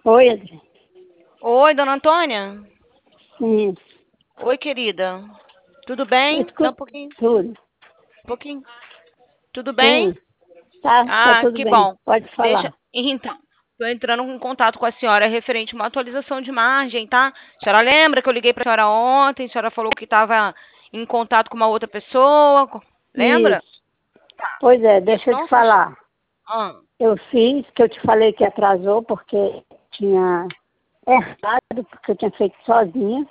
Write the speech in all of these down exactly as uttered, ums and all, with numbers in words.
Oi, Adri. Oi, dona Antônia. Sim, Oi, querida. Tudo eu bem? Dá um escuto pouquinho, tudo. um pouquinho. Tudo bem? Sim, tá, tá Ah, tudo que bem. bom. Pode Deixa. falar. Então, estou entrando em contato com a senhora referente a uma atualização de margem, tá? A senhora lembra que eu liguei para a senhora ontem? A senhora falou que estava em contato com uma outra pessoa. co- Lembra? Isso. Pois é, Isso deixa eu te não funcionou. falar. Ah, Eu fiz, que eu te falei que atrasou, porque tinha errado, porque eu tinha feito sozinha.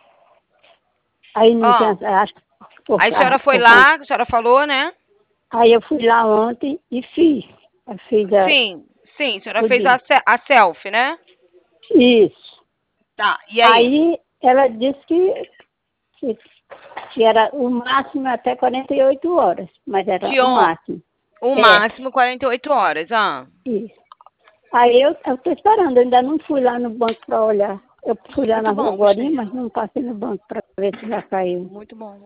Aí não tinha, ah. acho que por, Aí a senhora foi por conta. lá, a senhora falou, né? Aí eu fui lá ontem e fiz. Eu fiz a, Sim, sim, a senhora fez podia. a, se- a selfie, né? Isso. Tá, e aí? Aí ela disse que, que, que era o máximo até quarenta e oito horas, mas era Que o on... máximo. o É, máximo quarenta e oito horas. Ah. isso. Aí eu estou esperando, eu ainda não fui lá no banco para olhar. Eu fui lá na Muito rua bom, agora, gostei. mas não passei no banco para ver se já caiu. Muito bom.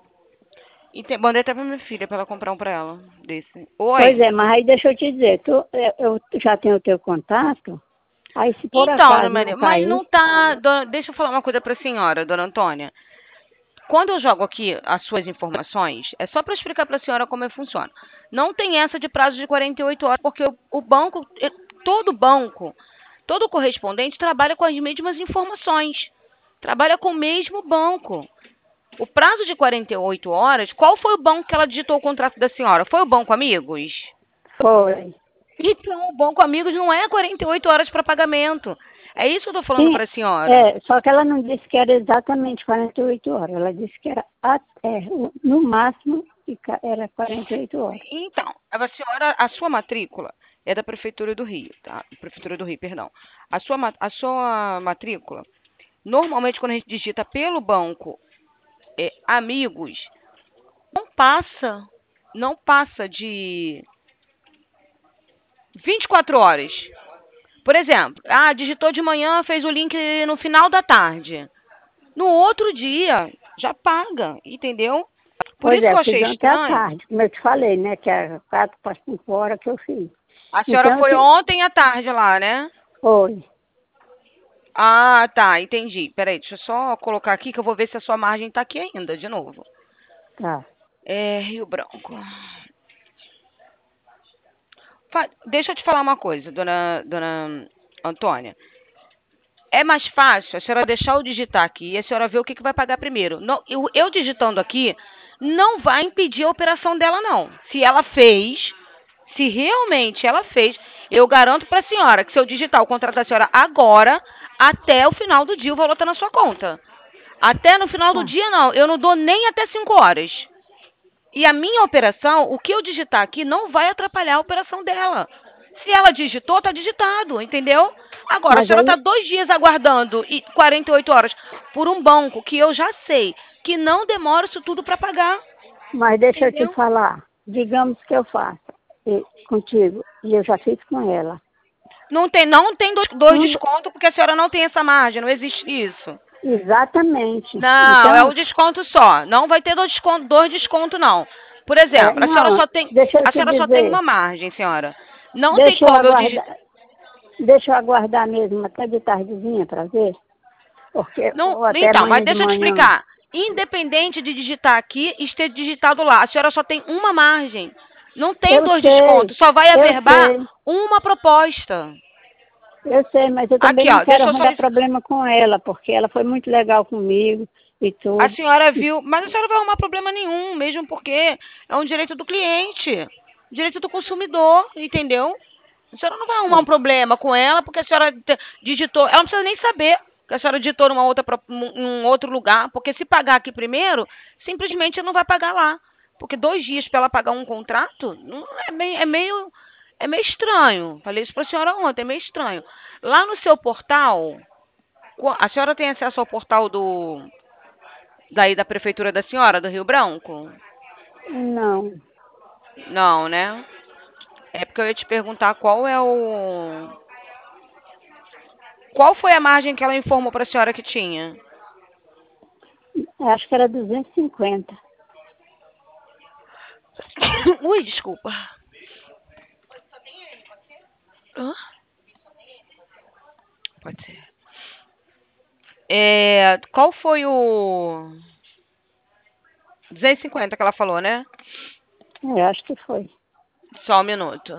E tem, mandei até pra minha filha pra ela comprar um pra ela. Desse. Pois Oi. é, mas aí deixa eu te dizer, tu, eu, eu já tenho o teu contato, aí se por Então, dona acaso não Maria, mas cair, não tá. dona- Deixa eu falar uma coisa pra senhora, dona Antônia. Quando eu jogo aqui as suas informações, é só para explicar para a senhora como é que funciona. Não tem essa de prazo de quarenta e oito horas, porque o, o banco, eh, todo banco, todo correspondente trabalha com as mesmas informações. Trabalha com o mesmo banco. O prazo de quarenta e oito horas, qual foi o banco que ela digitou o contrato da senhora? Foi o Banco Amigos? foi. Então, o Banco Amigos não é quarenta e oito horas para pagamento. É isso que eu estou falando Sim, para a senhora. é, só que ela não disse que era exatamente quarenta e oito horas, ela disse que era até, no máximo fica- era quarenta e oito horas. Então, a senhora, a sua matrícula é da Prefeitura do Rio, tá? Prefeitura do Rio, perdão. A sua, ma- a sua matrícula, normalmente quando a gente digita pelo banco é, Amigos, não passa, não passa de vinte e quatro horas. Por exemplo, ah, digitou de manhã, fez o link no final da tarde. No outro dia, já paga, entendeu? Por Pois isso é, que eu eu fiz achei ontem à estranho. tarde, como eu te falei, né, que era quatro para cinco horas que eu fiz. A senhora Então, eu foi te, ontem à tarde lá, né? foi, Ah, tá, entendi. Peraí, deixa eu só colocar aqui que eu vou ver se a sua margem tá aqui ainda, de novo. tá. É, Rio Branco. Fa- Deixa eu te falar uma coisa, dona, dona Antônia. É mais fácil a senhora deixar eu digitar aqui e a senhora ver o que, que vai pagar primeiro. Não, eu, eu digitando aqui não vai impedir a operação dela, não. Se ela fez, se realmente ela fez, eu garanto para a senhora que se eu digitar o contrato da senhora agora, até o final do dia o valor está na sua conta. Até no final do Ah, dia, não. Eu não dou nem até cinco horas. E a minha operação, o que eu digitar aqui, não vai atrapalhar a operação dela. Se ela digitou, tá digitado, entendeu? Agora, a mas senhora está aí, dois dias aguardando e quarenta e oito horas por um banco que eu já sei que não demora isso tudo para pagar, mas deixa eu te entendeu? falar, digamos que eu faça e, contigo, e eu já fiz com ela. Não tem, não tem dois, dois Tudo, descontos porque a senhora não tem essa margem, não existe isso. exatamente. Não, é Então, o desconto só. Não vai ter dois descontos, dois descontos, não. Por é, exemplo, a senhora não, só tem, deixa eu a te senhora só tem dizer, uma margem, senhora. Não tem deixa eu como eu digitar. aguardar, deixa eu aguardar mesmo até de tardezinha para ver, porque, Não, ou até então, mas amanhã de deixa eu te manhã. explicar. Independente de digitar aqui e ter digitado lá, a senhora só tem uma margem. Não tem Eu dois sei, descontos, só vai eu averbar sei, uma proposta. eu sei, mas eu também Aqui, não ó, quero deixa eu só. arranjar problema com ela, porque ela foi muito legal comigo e A tudo. senhora E, viu, mas a senhora não vai arrumar problema nenhum, mesmo porque é um direito do cliente, direito do consumidor, entendeu? A senhora não vai arrumar um é, problema com ela, porque a senhora te- digitou. Ela não precisa nem saber que a senhora digitou numa outra, pro- num num outro lugar, porque se pagar aqui primeiro, simplesmente não vai pagar lá. Porque dois dias para ela pagar um contrato não- é, meio, é, meio, é meio estranho. Falei isso para a senhora ontem, é meio estranho. Lá no seu portal, qua- a senhora tem acesso ao portal do daí da prefeitura da senhora, do Rio Branco? não, Não, né? É porque eu ia te perguntar qual é o qual foi a margem que ela informou para a senhora que tinha? acho que era duzentos e cinquenta. Ui, desculpa. Hã? Pode ser. É, qual foi o duzentos e cinquenta que ela falou, né? Eu acho que foi. Só um minuto.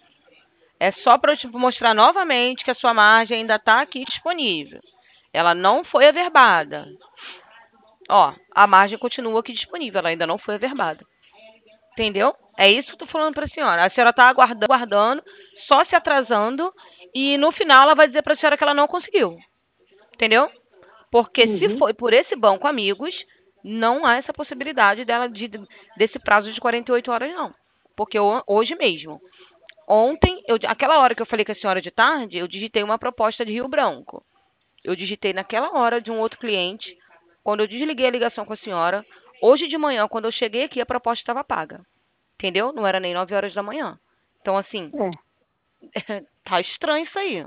É só para eu te mostrar novamente que a sua margem ainda está aqui disponível. Ela não foi averbada. Ó, a margem continua aqui disponível, ela ainda não foi averbada. Entendeu? É isso que eu tô falando para a senhora. A senhora está aguardando, aguardando, só se atrasando, e no final ela vai dizer para a senhora que ela não conseguiu. Entendeu? Porque se Uhum. foi por esse banco amigos, não há essa possibilidade dela de, desse prazo de quarenta e oito horas, não. Porque hoje mesmo. Ontem, eu, aquela hora que eu falei com a senhora de tarde, eu digitei uma proposta de Rio Branco. Eu digitei naquela hora de um outro cliente. Quando eu desliguei a ligação com a senhora, hoje de manhã, quando eu cheguei aqui, a proposta estava paga. Entendeu? Não era nem nove horas da manhã. Então, assim, É, tá estranho isso aí.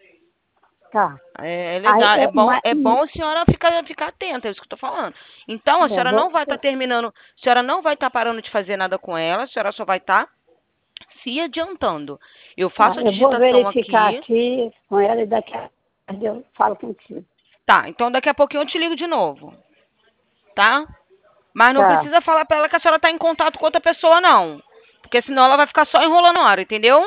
tá. É, é Aí, legal, é é, bom, mas, é bom a senhora ficar, ficar atenta, é isso que eu tô falando. Então, a é, senhora não vou, vai estar terminando, a senhora não vai estar parando de fazer nada com ela, a senhora só vai estar se adiantando. Eu tá, faço a eu vou digitação verificar aqui. aqui com ela e daqui a pouco eu falo contigo. Tá, então daqui a pouquinho eu te ligo de novo, tá? Mas não Tá, precisa falar pra ela que a senhora tá em contato com outra pessoa, não. Porque senão ela vai ficar só enrolando a hora, entendeu?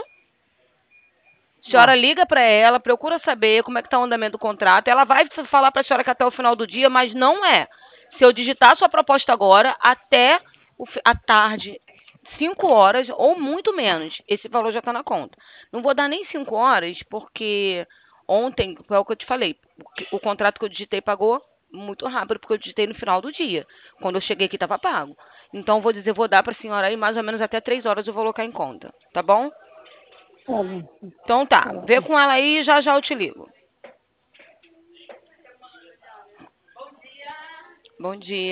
A senhora tá. liga pra ela, procura saber como é que tá o andamento do contrato. Ela vai falar pra senhora que até o final do dia, mas não é. Se eu digitar a sua proposta agora, até o fi- a tarde, cinco horas ou muito menos, esse valor já tá na conta. Não vou dar nem cinco horas, porque ontem, é o que eu te falei, o, que- o contrato que eu digitei pagou muito rápido, porque eu digitei no final do dia. Quando eu cheguei aqui, estava pago. Então, vou dizer, vou dar pra senhora aí mais ou menos até três horas eu vou colocar em conta. Tá bom? Tá bom. Então tá. Tá bom. Vê com ela aí e já já eu te ligo. Bom dia.